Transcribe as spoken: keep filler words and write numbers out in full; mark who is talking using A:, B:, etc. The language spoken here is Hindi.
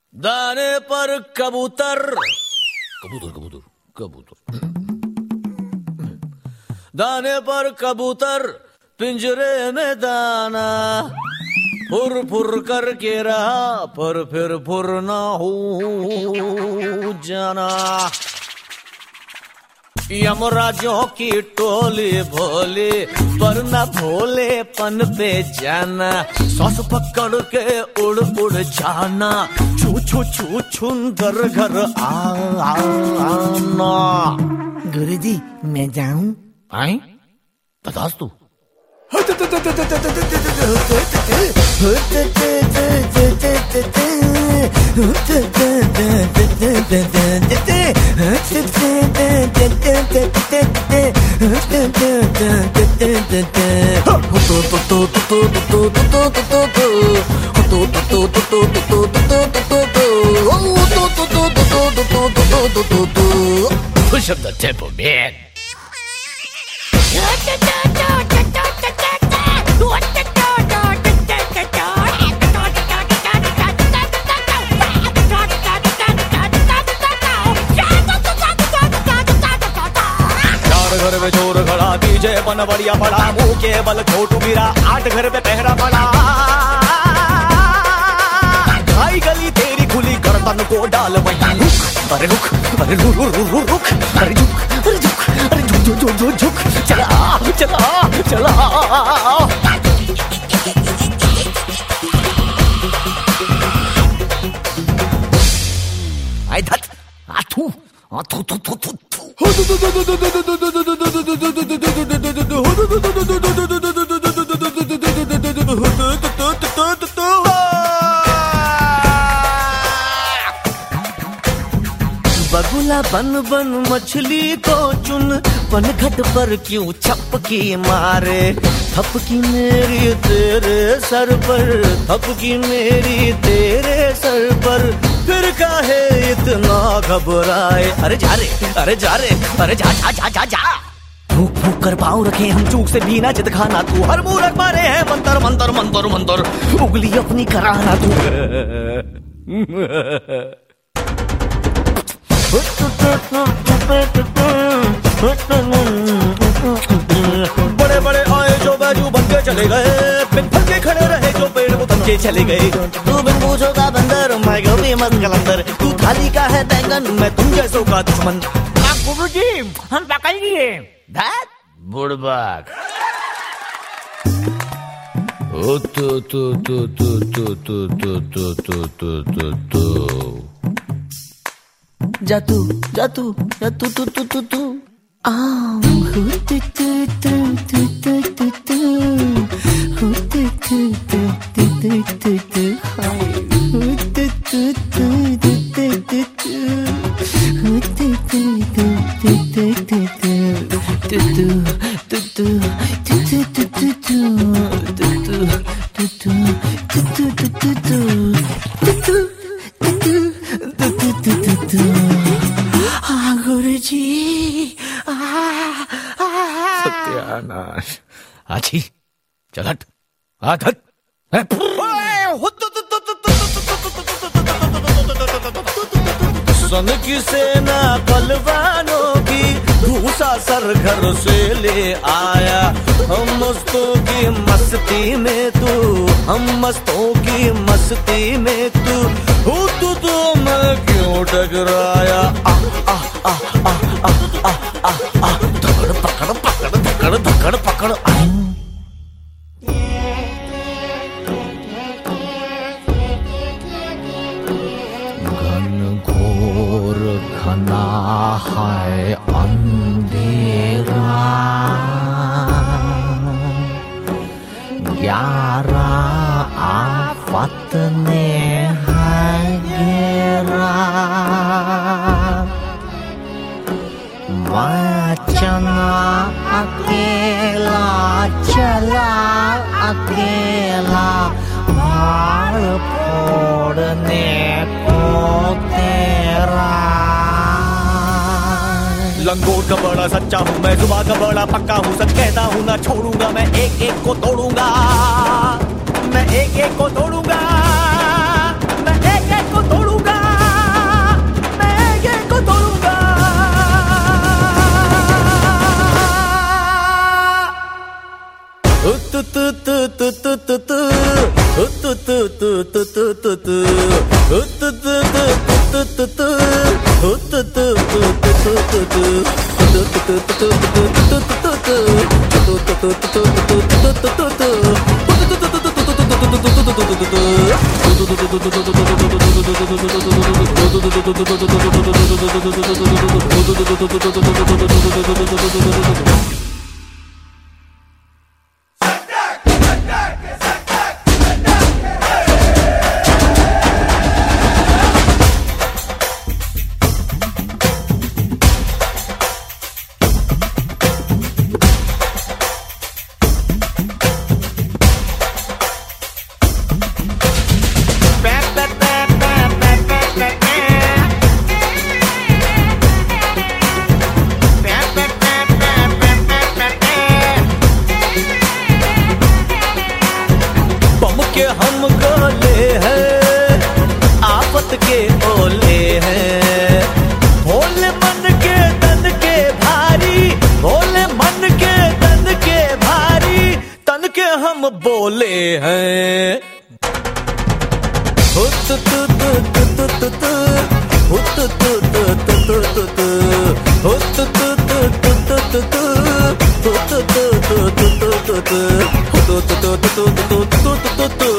A: दाने पर कबूतर कबूतर कबूतर कबूतर दाने पर कबूतर पिंजरे में दाना फुर फुर करके रहा पर फिर फुर ना हो जाना। यमराजों की टोली भोली पर न भोलेपन पे जाना। सांस पकड़ के उड़ उड़ जाना छू छू छू छुंदर घर आना।
B: गुरुजी मैं जाऊं?
A: आई बतास तू push up the tempo, man. घर में चोर खड़ा डीजे बन बढ़िया पड़ा मुंह के बल छोटू गिरा आठ घर पे पहरा पड़ा। ढाई गली तेरी खुली गर्दन को डाल वहीं रुक अरे रुक अरे रुक रुक रुक अरे झुक अरे झुक अरे झुक झुक झुक झुक चला चला चला। आई धत आथू आथू थू थू थू बगुला बन बन मछली को चुन पनघट पर क्यों छपकी मारे। थपकी मेरी तेरे सर पर थपकी मेरी तेरे सर पर फिर काहे इतना घबराए। अरे जा रे अरे जा रे अरे जा जा जा जा जा। फूक फूक कर पाँव रखे हम चूक से भी ना जिद खाना तू हर मूरख मारे है मंतर मंतर मंतर मंतर उंगली अपनी कराना तू। बड़े बड़े आए जो बाजू बन के चले गए बिन फंके खड़े रहे जो पेड़ वो बन के चले गए। तू बिन पूछो का बंदर मैं गोभी मत कलंदर तू थाली का है बैंगन मैं तुम जैसों का दुश्मन। गुरुजी हम पकड़ लिए दैट बुड़बाक। ओ तो तो तो तो तो तो तो तो तो तो तो तो
B: जातू जातू जातू तू तू तू तू आ हु तू तू तू तू तू तू हु तू तू तू तू तू तू हाय हु तू तू तू तू तू तू हु तू तू तू तू तू तू तू तू तू तू तू
A: सत्यानाश आची चलट आधत सन की सेना बलवानों की घूसा सर घर से ले आया। हम मस्तों की मस्ती में तू हम मस्तों की मस्ती में तू हो तू तो मैं क्यों टकराया। आ आ आ आ आ आ आ धकड़ पकड़ पकड़ धकड़ धकड़ पकड़ घन घोर घना है अंधेरा ग्यारह आफत ने है घेरा। मैं चना अकेला चला अकेला भाड़ फोड़ने को तेरा। लंगोट का बड़ा सच्चा हूँ मैं जुबान का बड़ा पक्का हूँ सच कहता हूँ ना छोड़ूंगा मैं एक एक को तोड़ूंगा मैं एक एक को तोड़ूंगा मैं एक एक को तोड़ूंगा। हम गोले हैं, आफत के ओले हैं, भोले मन के तन के भारी, भोले मन के तन के भारी, तन के हम बोले हैं। हुत तु तु तु तु तु तु, हुत तु तु तु तु तु तु, हुत तु तु तु तु तु तु, हुत तु तु तु तु तु तु, हुत तु तु तु तु तु तु तु।